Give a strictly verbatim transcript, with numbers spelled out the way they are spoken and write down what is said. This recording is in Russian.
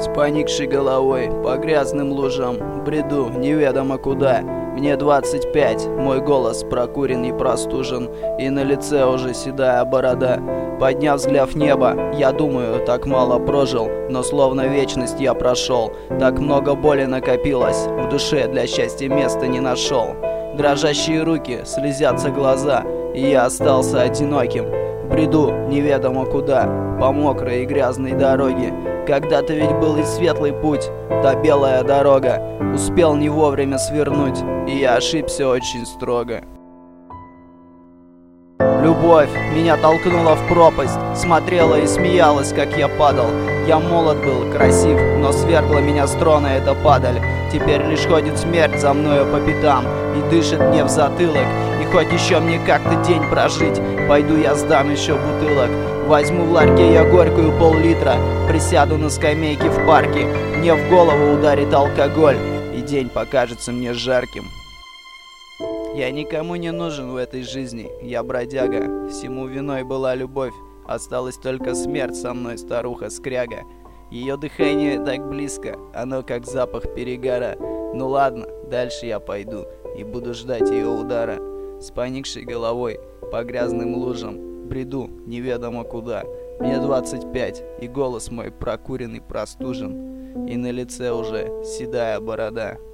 С поникшей головой, по грязным лужам, бреду неведомо куда. Мне двадцать пять, мой голос прокурен и простужен, и на лице уже седая борода. Подняв взгляд в небо, я думаю, так мало прожил, но словно вечность я прошел. Так много боли накопилось, в душе для счастья места не нашел. Дрожащие руки, слезятся глаза, и я остался одиноким. Бреду неведомо куда, по мокрой и грязной дороге. Когда-то ведь был и светлый путь, та белая дорога. Успел не вовремя свернуть, и я ошибся очень строго. Любовь меня толкнула в пропасть, смотрела и смеялась, как я падал. Я молод был, красив, но свергла меня с трона эта падаль. Теперь лишь ходит смерть за мною по пятам и дышит мне в затылок. И хоть еще мне как-то день прожить, пойду я сдам еще бутылок. Возьму в ларьке я горькую пол-литра, присяду на скамейке в парке. Мне в голову ударит алкоголь, и день покажется мне жарким. Я никому не нужен в этой жизни, я бродяга. Всему виной была любовь, осталась только смерть со мной, старуха-скряга. Ее дыхание так близко, оно как запах перегара. Ну ладно, дальше я пойду и буду ждать ее удара. С поникшей головой, по грязным лужам, бреду неведомо куда. Мне двадцать пять, и голос мой прокурен и простужен, и на лице уже седая борода.